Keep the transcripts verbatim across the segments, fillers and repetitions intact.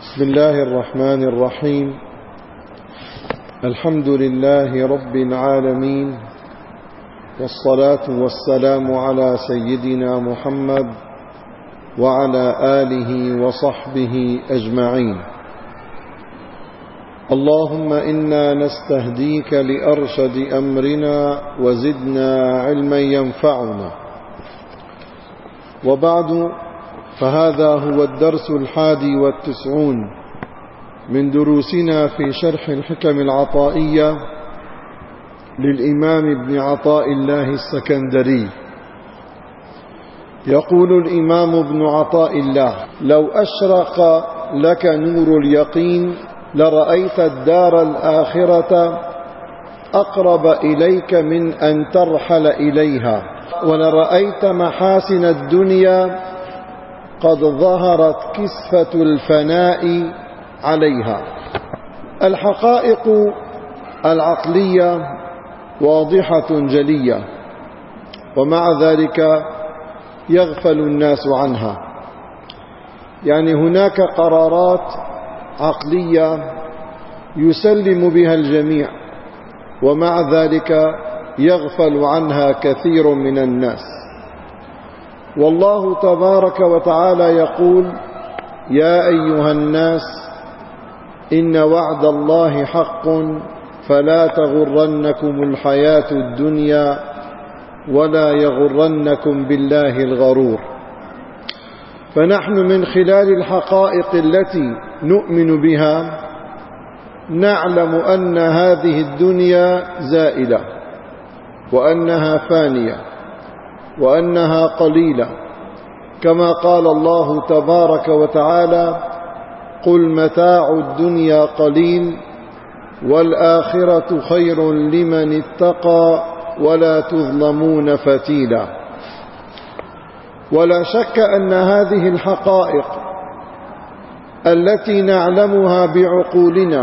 بسم الله الرحمن الرحيم. الحمد لله رب العالمين، والصلاة والسلام على سيدنا محمد وعلى آله وصحبه أجمعين. اللهم إنا نستهديك لأرشد أمرنا وزدنا علما ينفعنا. وبعد، فهذا هو الدرس الحادي والتسعون من دروسنا في شرح الحكم العطائية للإمام ابن عطاء الله السكندري. يقول الإمام ابن عطاء الله: لو أشرق لك نور اليقين لرأيت الدار الآخرة أقرب إليك من أن ترحل إليها، ولرأيت محاسن الدنيا قد ظهرت كسفة الفناء عليها. الحقائق العقلية واضحة جلية، ومع ذلك يغفل الناس عنها. يعني هناك قرارات عقلية يسلم بها الجميع، ومع ذلك يغفل عنها كثير من الناس. والله تبارك وتعالى يقول: يا أيها الناس إن وعد الله حق فلا تغرنكم الحياة الدنيا ولا يغرنكم بالله الغرور. فنحن من خلال الحقائق التي نؤمن بها نعلم أن هذه الدنيا زائلة، وأنها فانية، وأنها قليلة، كما قال الله تبارك وتعالى: قل متاع الدنيا قليل والآخرة خير لمن اتقى ولا تظلمون فتيلا. ولا شك أن هذه الحقائق التي نعلمها بعقولنا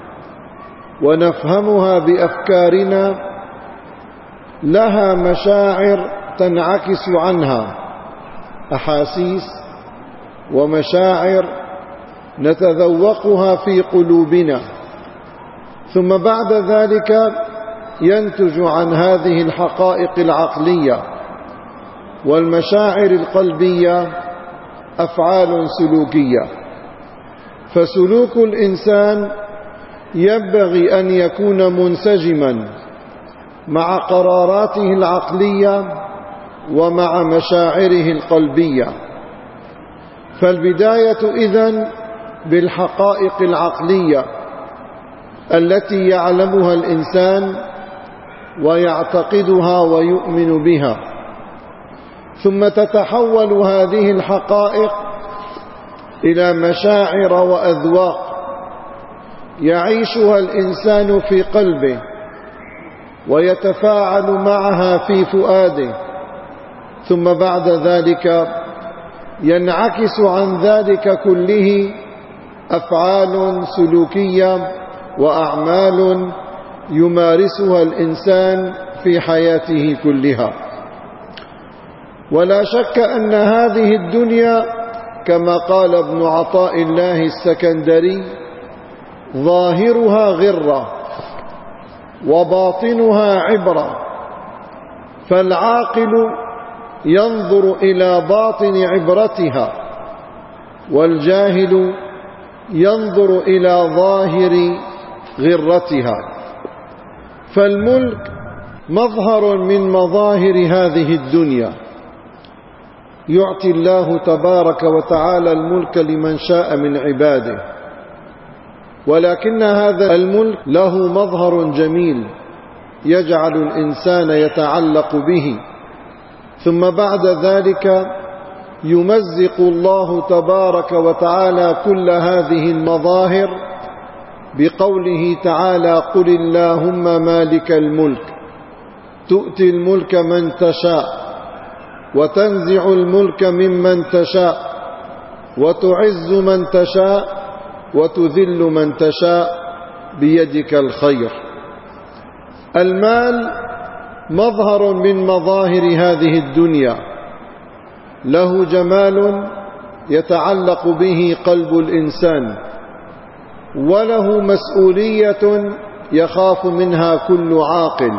ونفهمها بأفكارنا لها مشاعر تنعكس عنها، أحاسيس ومشاعر نتذوقها في قلوبنا، ثم بعد ذلك ينتج عن هذه الحقائق العقلية والمشاعر القلبية أفعال سلوكية. فسلوك الإنسان ينبغي أن يكون منسجما مع قراراته العقلية ومع مشاعره القلبية. فالبداية إذن بالحقائق العقلية التي يعلمها الإنسان ويعتقدها ويؤمن بها، ثم تتحول هذه الحقائق إلى مشاعر وأذواق يعيشها الإنسان في قلبه ويتفاعل معها في فؤاده، ثم بعد ذلك ينعكس عن ذلك كله أفعال سلوكية وأعمال يمارسها الإنسان في حياته كلها. ولا شك أن هذه الدنيا كما قال ابن عطاء الله السكندري: ظاهرها غرة وباطنها عبرة، فالعاقل ينظر إلى باطن عبرتها، والجاهل ينظر إلى ظاهر غرتها. فالملك مظهر من مظاهر هذه الدنيا، يعطي الله تبارك وتعالى الملك لمن شاء من عباده، ولكن هذا الملك له مظهر جميل يجعل الإنسان يتعلق به، ثم بعد ذلك يمزق الله تبارك وتعالى كل هذه المظاهر بقوله تعالى: قل اللهم مالك الملك تؤتي الملك من تشاء وتنزع الملك ممن تشاء وتعز من تشاء وتذل من تشاء بيدك الخير. المال مظهر من مظاهر هذه الدنيا، له جمال يتعلق به قلب الإنسان، وله مسؤولية يخاف منها كل عاقل.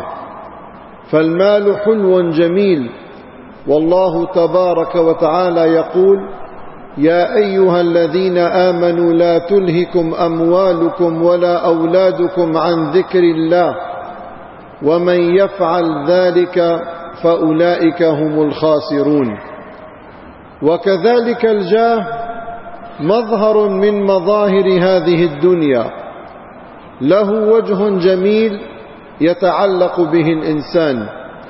فالمال حلو جميل، والله تبارك وتعالى يقول: يا أيها الذين آمنوا لا تلهكم أموالكم ولا أولادكم عن ذكر الله ومن يفعل ذلك فأولئك هم الخاسرون. وكذلك الجاه مظهر من مظاهر هذه الدنيا، له وجه جميل يتعلق به الإنسان،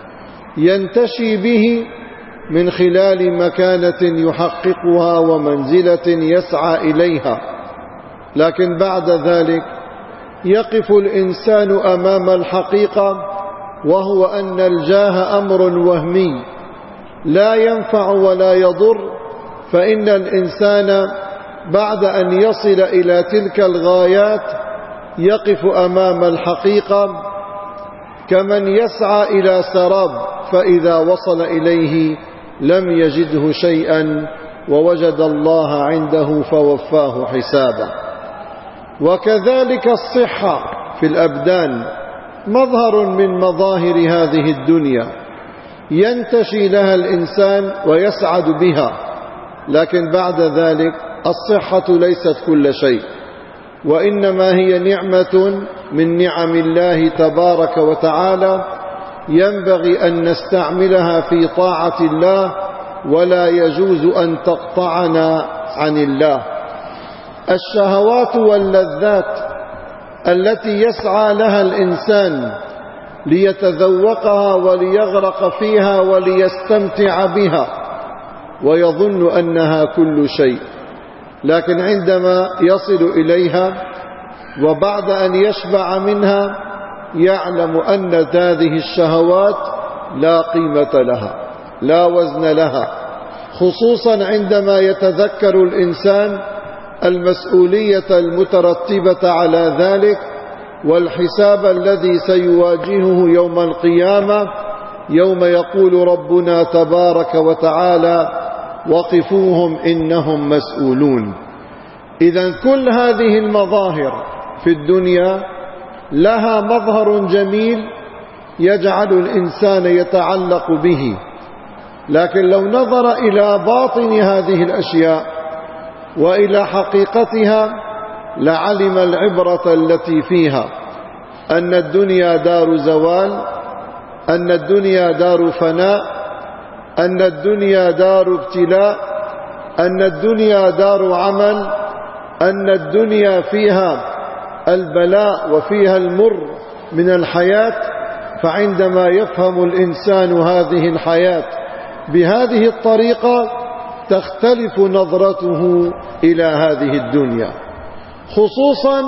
ينتشي به من خلال مكانة يحققها ومنزلة يسعى إليها، لكن بعد ذلك يقف الإنسان أمام الحقيقة، وهو أن الجاه أمر وهمي لا ينفع ولا يضر. فإن الإنسان بعد أن يصل إلى تلك الغايات يقف أمام الحقيقة كمن يسعى إلى سراب، فإذا وصل إليه لم يجده شيئا ووجد الله عنده فوفاه حسابه. وكذلك الصحة في الأبدان مظهر من مظاهر هذه الدنيا، ينتشي لها الإنسان ويسعد بها، لكن بعد ذلك الصحة ليست كل شيء، وإنما هي نعمة من نعم الله تبارك وتعالى، ينبغي أن نستعملها في طاعة الله، ولا يجوز أن تقطعنا عن الله. الشهوات واللذات التي يسعى لها الإنسان ليتذوقها وليغرق فيها وليستمتع بها ويظن أنها كل شيء، لكن عندما يصل إليها وبعد أن يشبع منها يعلم أن هذه الشهوات لا قيمة لها، لا وزن لها، خصوصا عندما يتذكر الإنسان المسؤولية المترتبة على ذلك والحساب الذي سيواجهه يوم القيامة، يوم يقول ربنا تبارك وتعالى: وقفوهم إنهم مسؤولون. إذن كل هذه المظاهر في الدنيا لها مظهر جميل يجعل الإنسان يتعلق به، لكن لو نظر إلى باطن هذه الأشياء وإلى حقيقتها لعلم العبرة التي فيها، أن الدنيا دار زوال، أن الدنيا دار فناء، أن الدنيا دار ابتلاء، أن الدنيا دار عمل، أن الدنيا فيها البلاء وفيها المر من الحياة. فعندما يفهم الإنسان هذه الحياة بهذه الطريقة تختلف نظرته إلى هذه الدنيا، خصوصا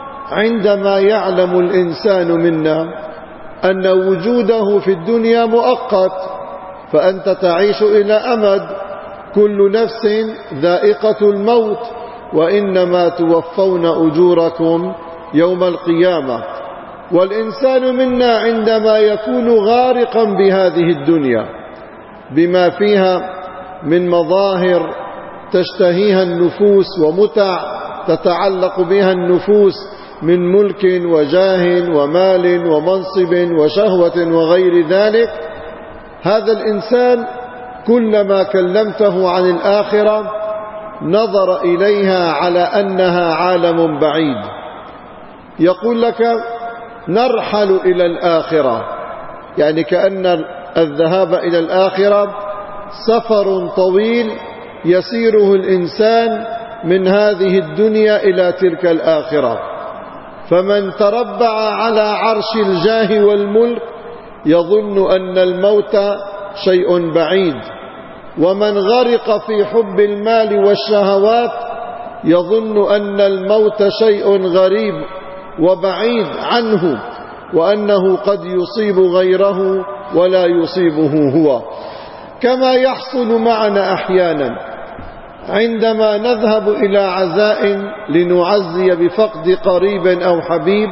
عندما يعلم الإنسان منا أن وجوده في الدنيا مؤقت، فأنت تعيش إلى أمد، كل نفس ذائقة الموت، وإنما توفون أجوركم يوم القيامة. والإنسان منا عندما يكون غارقا بهذه الدنيا بما فيها من مظاهر تشتهيها النفوس ومتع تتعلق بها النفوس من ملك وجاه ومال ومنصب وشهوة وغير ذلك، هذا الإنسان كلما كلمته عن الآخرة نظر إليها على أنها عالم بعيد. يقول لك: نرحل إلى الآخرة، يعني كأن الذهاب إلى الآخرة سفر طويل يسيره الإنسان من هذه الدنيا إلى تلك الآخرة. فمن تربع على عرش الجاه والملك يظن أن الموت شيء بعيد، ومن غرق في حب المال والشهوات يظن أن الموت شيء غريب وبعيد عنه، وأنه قد يصيب غيره ولا يصيبه هو. كما يحصل معنا أحيانا عندما نذهب إلى عزاء لنعزي بفقد قريب أو حبيب،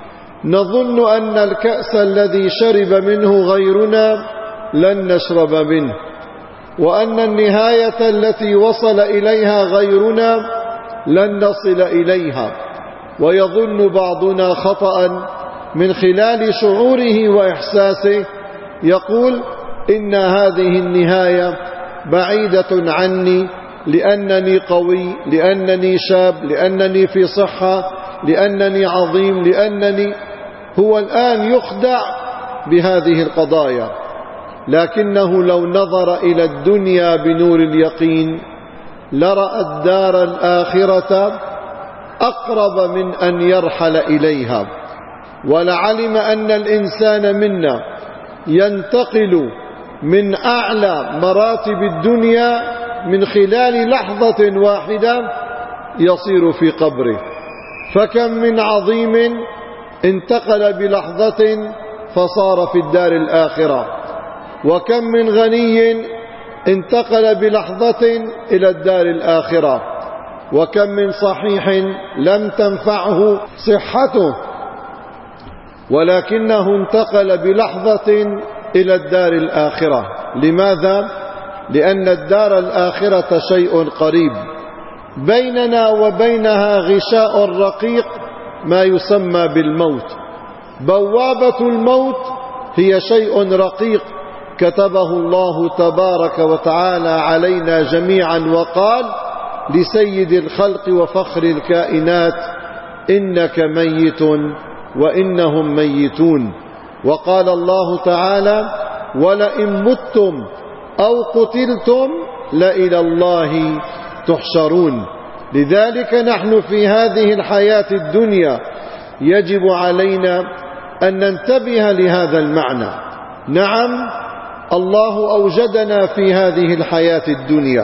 نظن أن الكأس الذي شرب منه غيرنا لن نشرب منه، وأن النهاية التي وصل إليها غيرنا لن نصل إليها، ويظن بعضنا خطأ من خلال شعوره وإحساسه يقول إن هذه النهاية بعيدة عني لأنني قوي، لأنني شاب، لأنني في صحة، لأنني عظيم، لأنني هو الآن يخدع بهذه القضايا. لكنه لو نظر إلى الدنيا بنور اليقين لرأى الدار الآخرة أقرب من أن يرحل إليها، ولعلم أن الإنسان منا ينتقل من أعلى مراتب الدنيا من خلال لحظة واحدة يصير في قبره. فكم من عظيم انتقل بلحظة فصار في الدار الآخرة، وكم من غني انتقل بلحظة إلى الدار الآخرة، وكم من صحيح لم تنفعه صحته ولكنه انتقل بلحظة إلى الدار الآخرة. لماذا؟ لأن الدار الآخرة شيء قريب، بيننا وبينها غشاء رقيق ما يسمى بالموت. بوابة الموت هي شيء رقيق كتبه الله تبارك وتعالى علينا جميعا، وقال لسيد الخلق وفخر الكائنات إنك ميت وإنهم ميتون. وقال الله تعالى ولئن متم أو قتلتم لإلى الله تحشرون. لذلك نحن في هذه الحياة الدنيا يجب علينا أن ننتبه لهذا المعنى. نعم، الله أوجدنا في هذه الحياة الدنيا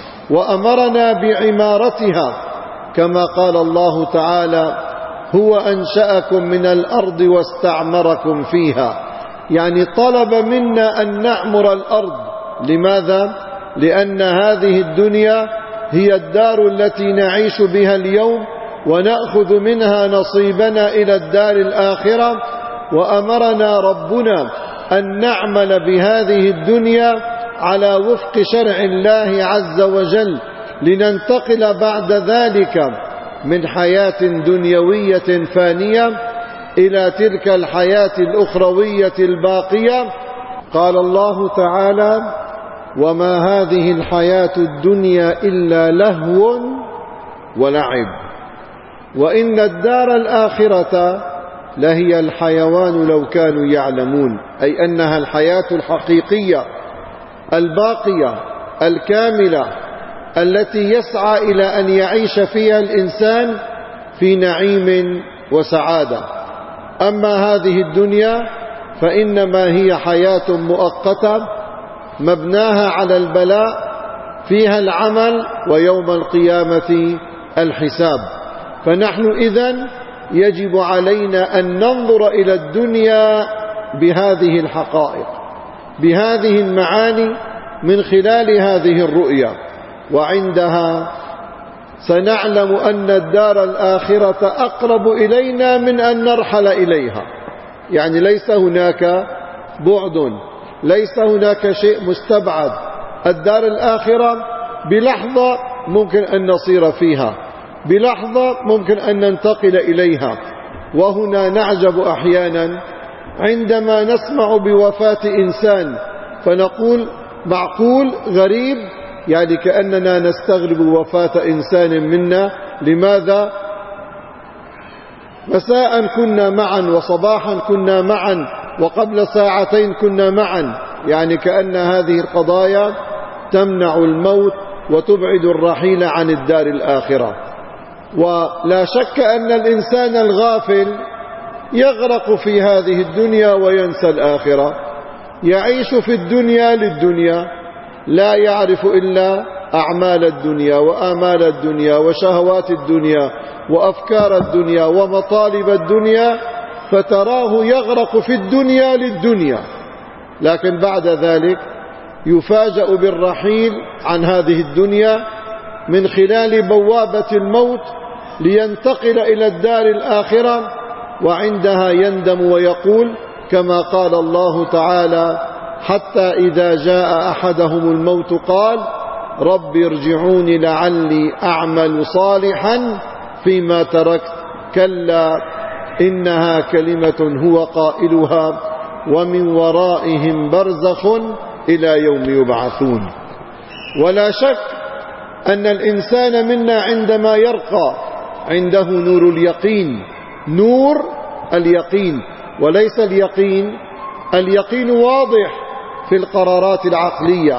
وأمرنا بعمارتها، كما قال الله تعالى هو أنشأكم من الأرض واستعمركم فيها، يعني طلب منا أن نعمر الأرض. لماذا؟ لأن هذه الدنيا هي الدار التي نعيش بها اليوم ونأخذ منها نصيبنا إلى الدار الآخرة. وأمرنا ربنا أن نعمل بهذه الدنيا على وفق شرع الله عز وجل، لننتقل بعد ذلك من حياة دنيوية فانية إلى تلك الحياة الأخروية الباقية. قال الله تعالى وما هذه الحياة الدنيا إلا لهو ولعب وإن الدار الآخرة لهي الحيوان لو كانوا يعلمون، أي أنها الحياة الحقيقية الباقية الكاملة التي يسعى إلى أن يعيش فيها الإنسان في نعيم وسعادة. أما هذه الدنيا فإنما هي حياة مؤقتة مبناها على البلاء، فيها العمل ويوم القيامة الحساب. فنحن إذن يجب علينا أن ننظر إلى الدنيا بهذه الحقائق، بهذه المعاني، من خلال هذه الرؤية، وعندها سنعلم أن الدار الآخرة أقرب إلينا من أن نرحل إليها. يعني ليس هناك بعد، ليس هناك شيء مستبعد. الدار الآخرة بلحظة ممكن أن نصير فيها، بلحظة ممكن أن ننتقل إليها. وهنا نعجب أحيانا عندما نسمع بوفاة إنسان فنقول معقول، غريب، يعني كأننا نستغرب وفاة إنسان منا. لماذا؟ مساء كنا معا وصباحا كنا معا وقبل ساعتين كنا معا، يعني كأن هذه القضايا تمنع الموت وتبعد الرحيل عن الدار الآخرة. ولا شك أن الإنسان الغافل يغرق في هذه الدنيا وينسى الآخرة، يعيش في الدنيا للدنيا، لا يعرف إلا أعمال الدنيا وآمال الدنيا وشهوات الدنيا وأفكار الدنيا ومطالب الدنيا، فتراه يغرق في الدنيا للدنيا. لكن بعد ذلك يفاجأ بالرحيل عن هذه الدنيا من خلال بوابة الموت لينتقل إلى الدار الآخرة، وعندها يندم ويقول كما قال الله تعالى حتى إذا جاء أحدهم الموت قال رب ارجعون لعلي أعمل صالحا فيما تركت كلا إنها كلمة هو قائلها ومن ورائهم برزخ إلى يوم يبعثون. ولا شك أن الإنسان منا عندما يرقى عنده نور اليقين، نور اليقين، وليس اليقين. اليقين واضح في القرارات العقلية،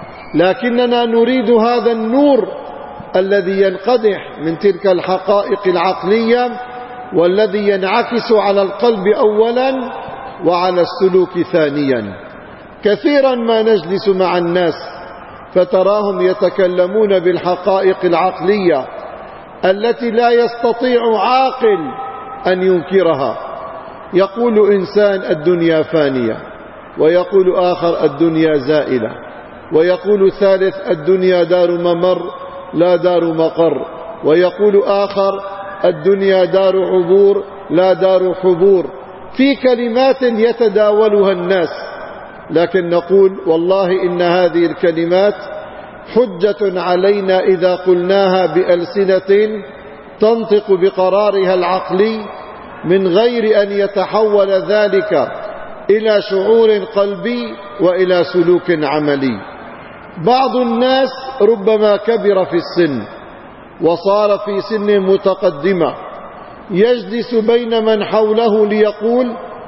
لكننا نريد هذا النور الذي ينقدح من تلك الحقائق العقلية والذي ينعكس على القلب أولا وعلى السلوك ثانيا. كثيرا ما نجلس مع الناس فتراهم يتكلمون بالحقائق العقلية التي لا يستطيع عاقل أن ينكرها. يقول إنسان الدنيا فانية، ويقول آخر الدنيا زائلة، ويقول ثالث الدنيا دار ممر لا دار مقر، ويقول آخر الدنيا دار عبور لا دار حبور، في كلمات يتداولها الناس. لكن نقول والله إن هذه الكلمات حجة علينا إذا قلناها بألسنة تنطق بقرارها العقلي من غير أن يتحول ذلك إلى شعور قلبي وإلى سلوك عملي. بعض الناس ربما كبر في السن وصار في سن متقدمة، يجلس بين من حوله ليقول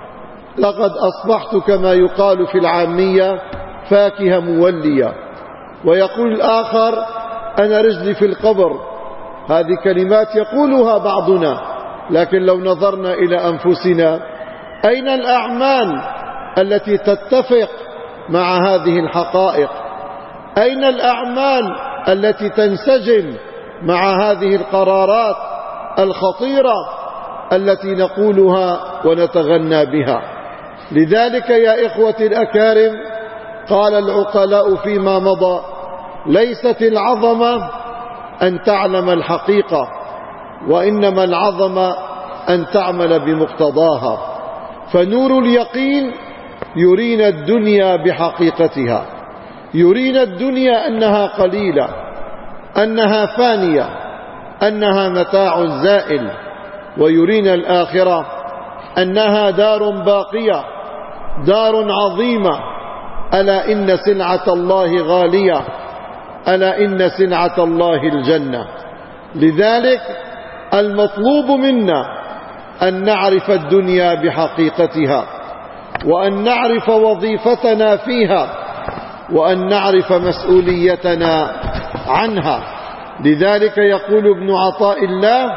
لقد أصبحت كما يقال في العامية فاكهة مولية، ويقول الآخر أنا رجلي في القبر. هذه كلمات يقولها بعضنا، لكن لو نظرنا إلى أنفسنا أين الأعمال التي تتفق مع هذه الحقائق؟ أين الأعمال التي تنسجم مع هذه القرارات الخطيرة التي نقولها ونتغنى بها؟ لذلك يا إخوتي الأكارم قال العقلاء فيما مضى ليست العظمة أن تعلم الحقيقة، وإنما العظمة أن تعمل بمقتضاها. فنور اليقين يرينا الدنيا بحقيقتها، يرينا الدنيا أنها قليلة، أنها فانية، أنها متاع زائل، ويرينا الآخرة أنها دار باقية، دار عظيمة. ألا إن سلعة الله غالية، ألا إن سلعة الله الجنة. لذلك المطلوب منا أن نعرف الدنيا بحقيقتها، وأن نعرف وظيفتنا فيها، وأن نعرف مسؤوليتنا عنها. لذلك يقول ابن عطاء الله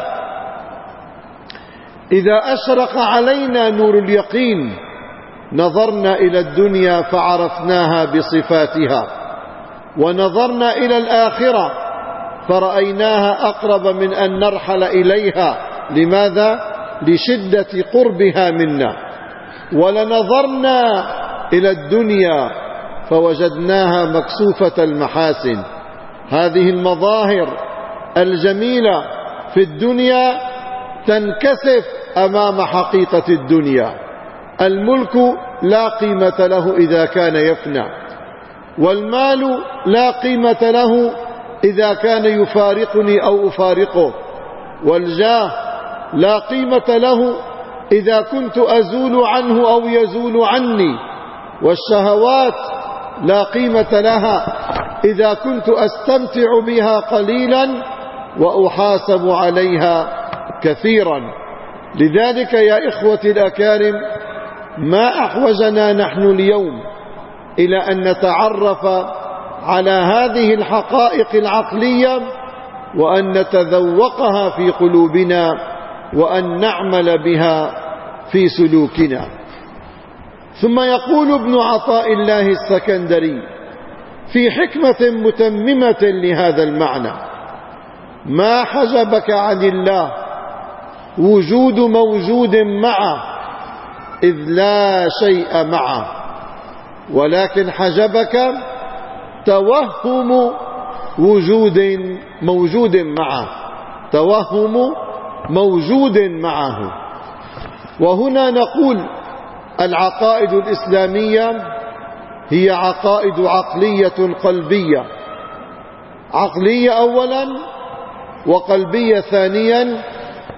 إذا أشرق علينا نور اليقين نظرنا إلى الدنيا فعرفناها بصفاتها، ونظرنا إلى الآخرة فرأيناها أقرب من أن نرحل إليها. لماذا؟ لشدة قربها منا. ولنظرنا إلى الدنيا فوجدناها مكسوفة المحاسن. هذه المظاهر الجميلة في الدنيا تنكسف أمام حقيقة الدنيا. الملك لا قيمة له إذا كان يفنى، والمال لا قيمة له إذا كان يفارقني أو أفارقه، والجاه لا قيمة له إذا كنت أزول عنه أو يزول عني، والشهوات لا قيمة لها إذا كنت أستمتع بها قليلا وأحاسب عليها كثيرا. لذلك يا إخوتي الأكارم ما أحوجنا نحن اليوم إلى أن نتعرف على هذه الحقائق العقلية وأن نتذوقها في قلوبنا وأن نعمل بها في سلوكنا. ثم يقول ابن عطاء الله السكندري في حكمة متممة لهذا المعنى: ما حجبك عن الله وجود موجود معه إذ لا شيء معه، ولكن حجبك توهم وجود موجود معه، توهم موجود معه. وهنا نقول العقائد الإسلامية هي عقائد عقلية قلبية، عقلية أولا وقلبية ثانيا،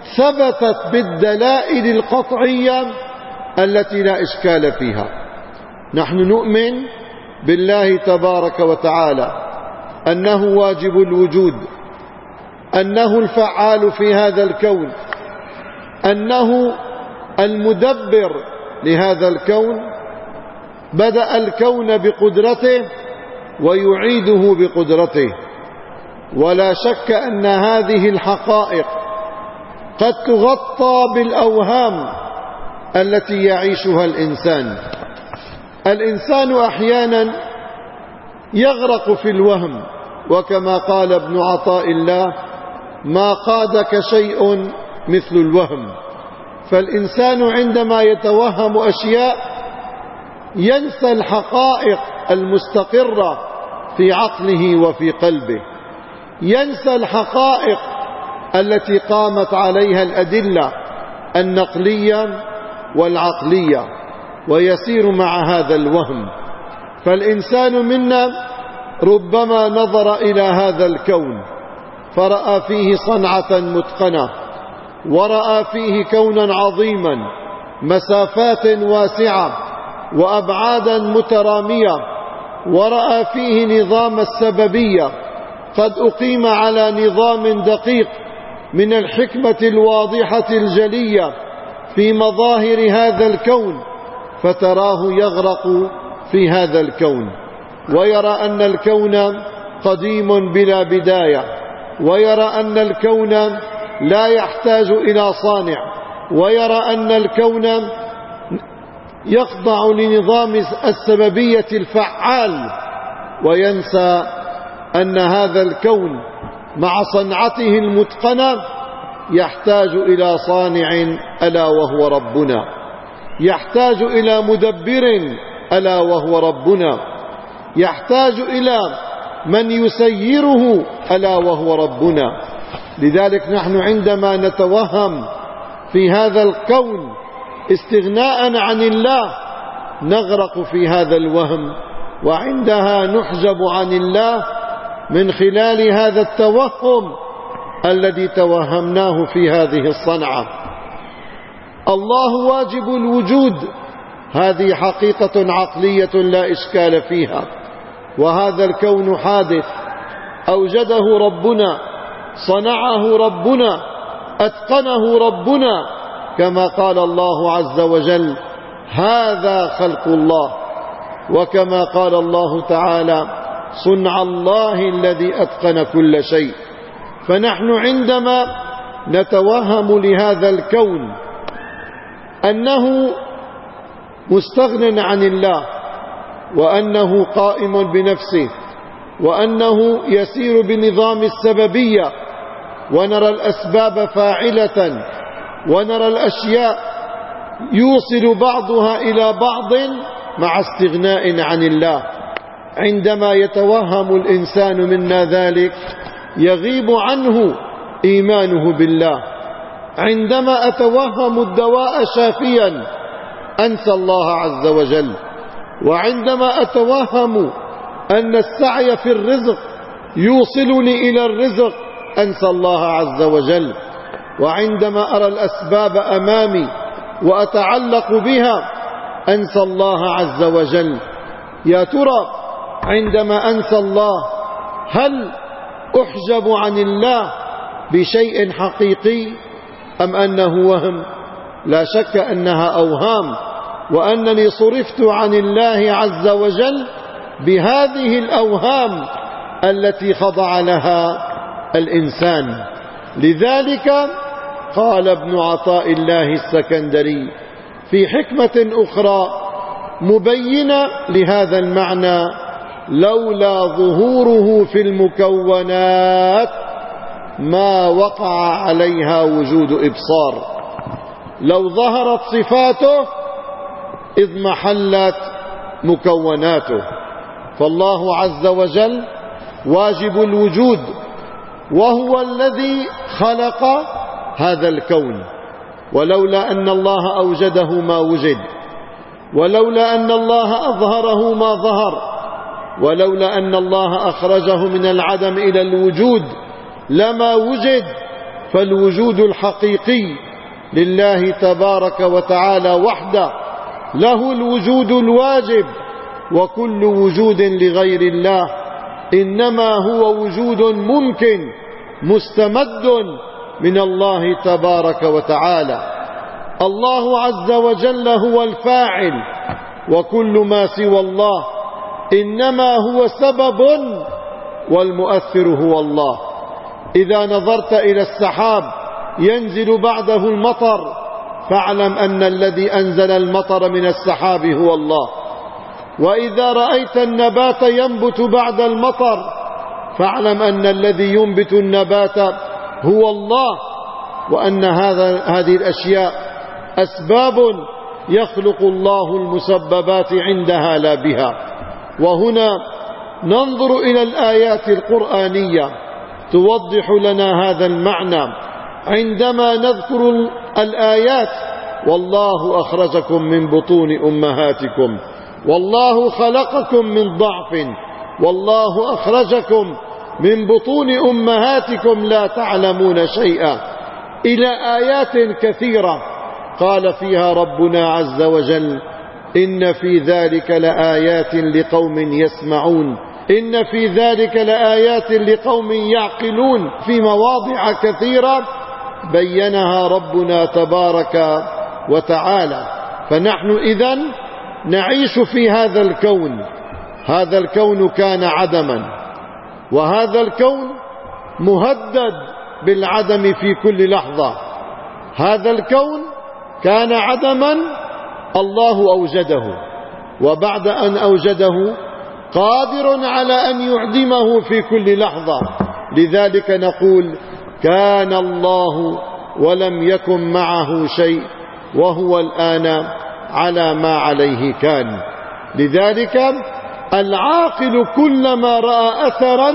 ثبتت بالدلائل القطعية التي لا إشكال فيها. نحن نؤمن بالله تبارك وتعالى أنه واجب الوجود، أنه الفعال في هذا الكون، أنه المدبر لهذا الكون، بدأ الكون بقدرته ويعيده بقدرته. ولا شك أن هذه الحقائق قد تغطى بالأوهام التي يعيشها الإنسان. الإنسان أحيانا يغرق في الوهم، وكما قال ابن عطاء الله: ما قادك شيء مثل الوهم. فالإنسان عندما يتوهم أشياء ينسى الحقائق المستقرة في عقله وفي قلبه، ينسى الحقائق التي قامت عليها الأدلة النقلية والعقلية، ويسير مع هذا الوهم. فالإنسان منا ربما نظر إلى هذا الكون فرأى فيه صنعة متقنة، ورأى فيه كونا عظيما، مسافات واسعة وأبعادا مترامية، ورأى فيه نظام السببية قد أقيم على نظام دقيق من الحكمة الواضحة الجلية في مظاهر هذا الكون، فتراه يغرق في هذا الكون، ويرى أن الكون قديم بلا بداية، ويرى أن الكون لا يحتاج إلى صانع، ويرى أن الكون يخضع لنظام السببية الفعال، وينسى أن هذا الكون مع صنعته المتقنة يحتاج إلى صانع ألا وهو ربنا، يحتاج إلى مدبر ألا وهو ربنا، يحتاج إلى من يسيره ألا وهو ربنا. لذلك نحن عندما نتوهم في هذا الكون استغناء عن الله نغرق في هذا الوهم، وعندها نحجب عن الله من خلال هذا التوهم الذي توهمناه في هذه الصنعة. الله واجب الوجود، هذه حقيقة عقلية لا إشكال فيها. وهذا الكون حادث أوجده ربنا، صنعه ربنا، أتقنه ربنا، كما قال الله عز وجل: هذا خلق الله. وكما قال الله تعالى: صنع الله الذي أتقن كل شيء. فنحن عندما نتوهم لهذا الكون أنه مستغن عن الله، وأنه قائم بنفسه، وأنه يسير بنظام السببية، ونرى الأسباب فاعلة، ونرى الأشياء يوصل بعضها إلى بعض مع استغناء عن الله، عندما يتوهم الإنسان منا ذلك يغيب عنه إيمانه بالله. عندما أتوهم الدواء شافيا أنسى الله عز وجل، وعندما أتوهم أن السعي في الرزق يوصلني إلى الرزق أنسى الله عز وجل. وعندما أرى الأسباب أمامي وأتعلق بها أنسى الله عز وجل. يا ترى عندما أنسى الله هل أحجب عن الله بشيء حقيقي أم أنه وهم؟ لا شك أنها أوهام، وأنني صرفت عن الله عز وجل بهذه الأوهام التي خضع لها الإنسان. لذلك قال ابن عطاء الله السكندري في حكمة أخرى مبينة لهذا المعنى: لولا ظهوره في المكونات ما وقع عليها وجود إبصار. لو ظهرت صفاته إذ محلت مكوناته. فالله عز وجل واجب الوجود، وهو الذي خلق هذا الكون، ولولا أن الله أوجده ما وجد، ولولا أن الله أظهره ما ظهر، ولولا أن الله أخرجه من العدم إلى الوجود لما وجد. فالوجود الحقيقي لله تبارك وتعالى وحده، له الوجود الواجب، وكل وجود لغير الله إنما هو وجود ممكن مستمد من الله تبارك وتعالى. الله عز وجل هو الفاعل، وكل ما سوى الله إنما هو سبب، والمؤثر هو الله. إذا نظرت إلى السحاب ينزل بعده المطر، فاعلم أن الذي أنزل المطر من السحاب هو الله. وإذا رأيت النبات ينبت بعد المطر، فاعلم أن الذي ينبت النبات هو الله، وأن هذا هذه الأشياء أسباب يخلق الله المسببات عندها لا بها. وهنا ننظر إلى الآيات القرآنية توضح لنا هذا المعنى. عندما نذكر الآيات: والله أخرجكم من بطون أمهاتكم، والله خلقكم من ضعف، والله أخرجكم من بطون أمهاتكم لا تعلمون شيئا، إلى آيات كثيرة قال فيها ربنا عز وجل: إن في ذلك لآيات لقوم يسمعون، إن في ذلك لآيات لقوم يعقلون، في مواضع كثيرة بينها ربنا تبارك وتعالى. فنحن إذن نعيش في هذا الكون. هذا الكون كان عدما، وهذا الكون مهدد بالعدم في كل لحظة. هذا الكون كان عدما، الله أوجده، وبعد أن أوجده قادر على أن يعدمه في كل لحظة. لذلك نقول: كان الله ولم يكن معه شيء، وهو الآن على ما عليه كان. لذلك العاقل كلما رأى أثرا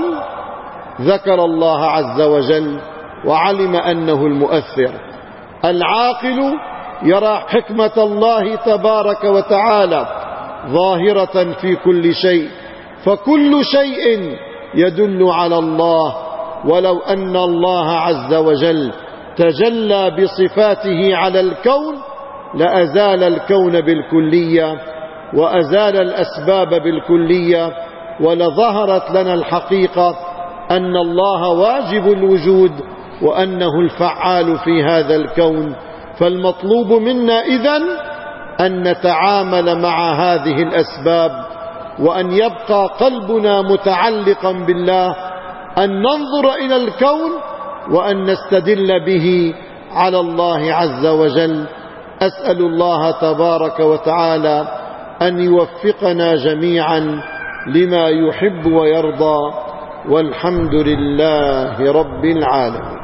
ذكر الله عز وجل وعلم أنه المؤثر. العاقل يرى حكمة الله تبارك وتعالى ظاهرة في كل شيء، فكل شيء يدل على الله. ولو أن الله عز وجل تجلى بصفاته على الكون لأزال الكون بالكلية، وأزال الأسباب بالكلية، ولظهرت لنا الحقيقة أن الله واجب الوجود، وأنه الفعال في هذا الكون. فالمطلوب منا إذن أن نتعامل مع هذه الأسباب، وأن يبقى قلبنا متعلقا بالله، أن ننظر إلى الكون وأن نستدل به على الله عز وجل. أسأل الله تبارك وتعالى أن يوفقنا جميعا لما يحب ويرضى، والحمد لله رب العالمين.